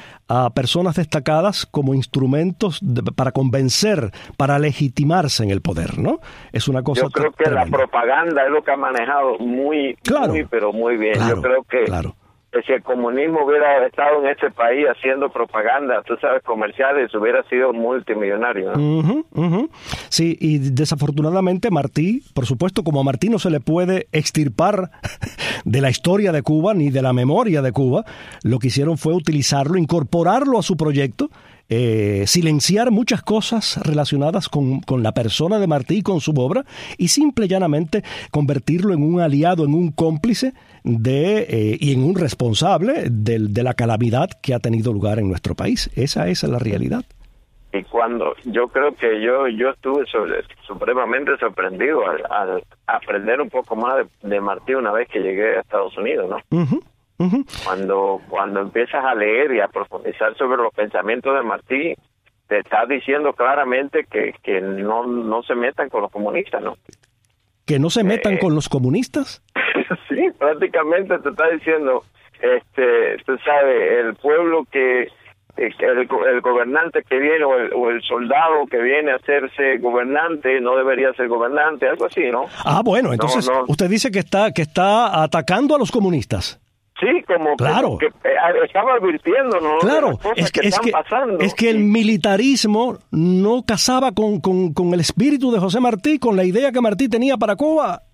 Speaker 2: a personas destacadas como instrumentos de, para convencer, para legitimarse en el poder, ¿no? Es una cosa.
Speaker 15: Yo creo que tremenda. La propaganda es lo que ha manejado muy,
Speaker 2: claro,
Speaker 15: muy pero muy bien.
Speaker 2: Claro,
Speaker 15: Yo creo que
Speaker 2: claro.
Speaker 15: si el comunismo hubiera estado en este país haciendo propaganda, tú sabes, comerciales, hubiera sido multimillonario, ¿no?
Speaker 2: Uh-huh, uh-huh. Sí, y desafortunadamente Martí, por supuesto, como a Martí no se le puede extirpar de la historia de Cuba ni de la memoria de Cuba, lo que hicieron fue utilizarlo, incorporarlo a su proyecto, eh, silenciar muchas cosas relacionadas con, con la persona de Martí y con su obra, y simple y llanamente convertirlo en un aliado, en un cómplice de eh, y en un responsable de, de la calamidad que ha tenido lugar en nuestro país. Esa, esa es la realidad.
Speaker 15: Y cuando yo creo que yo yo estuve sobre, supremamente sorprendido al, al aprender un poco más de, de Martí una vez que llegué a Estados Unidos, ¿no?
Speaker 2: Uh-huh, uh-huh.
Speaker 15: Cuando cuando empiezas a leer y a profundizar sobre los pensamientos de Martí, te está diciendo claramente que, que no, no se metan con los comunistas, ¿no?
Speaker 2: ¿Que no se metan
Speaker 15: eh,
Speaker 2: con los comunistas?
Speaker 15: Sí, prácticamente te está diciendo, este, tú sabes, el pueblo que, el, el gobernante que viene o el, o el soldado que viene a hacerse gobernante no debería ser gobernante, algo así, ¿no?
Speaker 2: Ah, bueno, entonces
Speaker 15: no, no.
Speaker 2: usted dice que está que está atacando a los comunistas.
Speaker 15: Sí, como,
Speaker 2: claro.
Speaker 15: como que eh, estaba advirtiendo, ¿no?
Speaker 2: Claro, es que,
Speaker 15: que
Speaker 2: es,
Speaker 15: están
Speaker 2: que,
Speaker 15: pasando.
Speaker 2: es que el militarismo no casaba con, con, con el espíritu de José Martí, con la idea que Martí tenía para Cuba.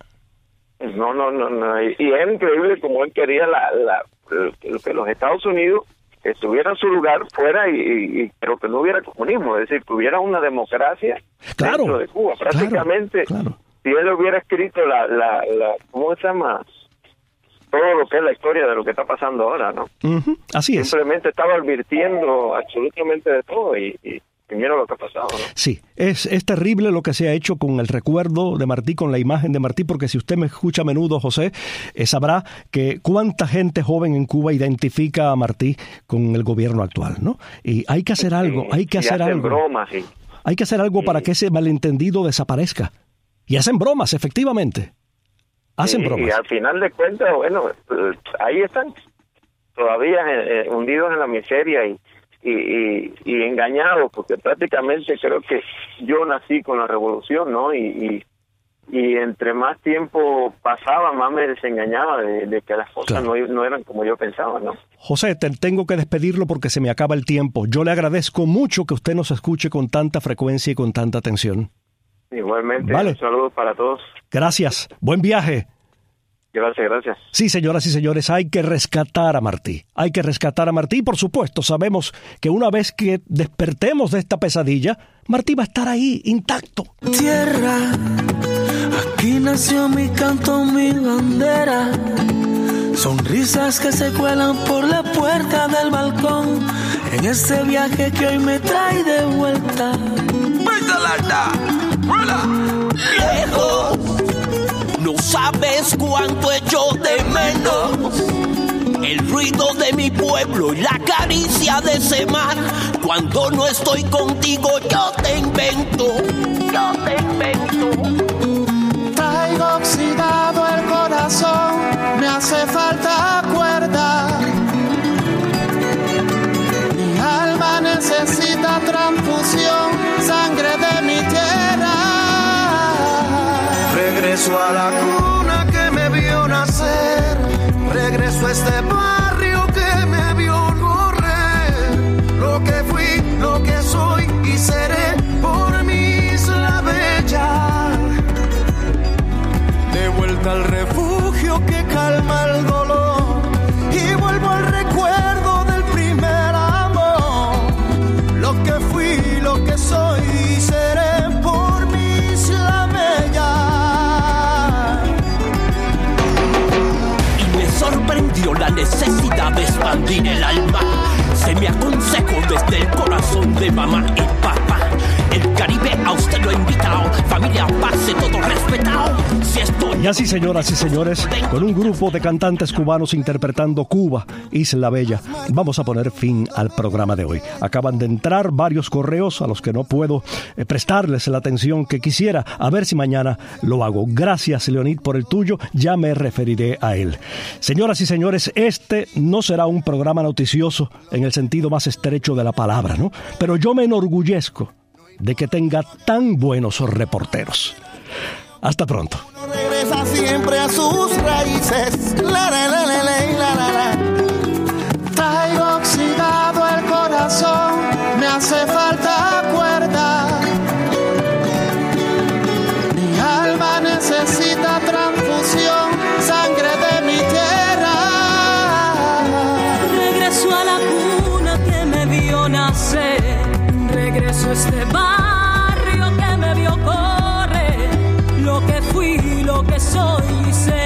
Speaker 15: No, no, no, no. Y, y es increíble como él quería la, la, que los Estados Unidos estuviera en su lugar fuera y, y, y pero que no hubiera comunismo, es decir, que hubiera una democracia
Speaker 2: claro,
Speaker 15: dentro de Cuba. Prácticamente,
Speaker 2: claro, claro.
Speaker 15: Si él hubiera escrito la, la, la, ¿cómo se llama? Todo lo que es la historia de lo que está pasando ahora, ¿no?
Speaker 2: Uh-huh, así es.
Speaker 15: Simplemente estaba advirtiendo absolutamente de todo y, y, y mira lo que ha pasado, ¿no?
Speaker 2: Sí, es, es terrible lo que se ha hecho con el recuerdo de Martí, con la imagen de Martí, porque si usted me escucha a menudo, José, eh, sabrá que cuánta gente joven en Cuba identifica a Martí con el gobierno actual, ¿no? Y hay que hacer algo, hay que hacer algo.
Speaker 15: Bromas, sí.
Speaker 2: Hay que hacer algo sí. para que ese malentendido desaparezca. Y hacen bromas, efectivamente. Hacen
Speaker 15: sí,
Speaker 2: bromas.
Speaker 15: Y al final de cuentas, bueno, ahí están, todavía eh, hundidos en la miseria y, y, y, y engañados, porque prácticamente creo que yo nací con la revolución, ¿no? Y, y, y entre más tiempo pasaba, más me desengañaba de, de que las cosas claro. no, no eran como yo pensaba, ¿no?
Speaker 2: José, te tengo que despedirlo porque se me acaba el tiempo. Yo le agradezco mucho que usted nos escuche con tanta frecuencia y con tanta atención.
Speaker 15: Igualmente,
Speaker 2: vale.
Speaker 15: Un saludo para todos.
Speaker 2: Gracias, buen viaje.
Speaker 15: Gracias, gracias.
Speaker 2: Sí, señoras y señores, hay que rescatar a Martí. Hay que rescatar a Martí. Por supuesto, sabemos que una vez que despertemos de esta pesadilla, Martí va a estar ahí, intacto.
Speaker 16: Tierra, aquí nació mi canto, mi bandera. Sonrisas que se cuelan por la puerta del balcón. En este viaje que hoy me trae de vuelta.
Speaker 17: Lejos. No sabes cuánto echo de menos el ruido de mi pueblo y la caricia de ese mar. Cuando no estoy contigo yo te invento, yo te invento.
Speaker 16: Traigo oxidado el corazón, me hace falta cuerda. Mi alma necesita transfusión, sangre de mi tierra. Regreso a la cuna que me vio nacer, regreso a este barrio que me vio correr. Lo que fui, lo que soy y seré por mi isla bella. De vuelta al refugio que calma el dolor y vuelvo al recuerdo del primer amor. Lo que fui, lo que soy y seré por mi isla bella.
Speaker 17: Sorprendió la necesidad de expandir el alma. Se me aconsejó desde el corazón de mamá y papá. El Caribe a usted lo ha invitado. Familia, pase, todo respetado. Si estoy...
Speaker 2: Y así, señoras y señores, con un grupo de cantantes cubanos interpretando Cuba, Isla Bella, vamos a poner fin al programa de hoy. Acaban de entrar varios correos a los que no puedo eh, prestarles la atención que quisiera. A ver si mañana lo hago. Gracias, Leonid, por el tuyo. Ya me referiré a él. Señoras y señores, este no será un programa noticioso en el sentido más estrecho de la palabra, ¿no? Pero yo me enorgullezco de que tenga tan buenos reporteros. Hasta pronto.
Speaker 16: Regresa siempre a sus raíces. La, la, la, la, la, la, la, la. Traigo oxidado el corazón, me hace falta cuerda. Mi alma necesita transfusión, sangre de mi tierra.
Speaker 4: Regreso a la cuna que me vio nacer. Regreso a este barrio que me vio correr. Lo que fui, lo que soy, sé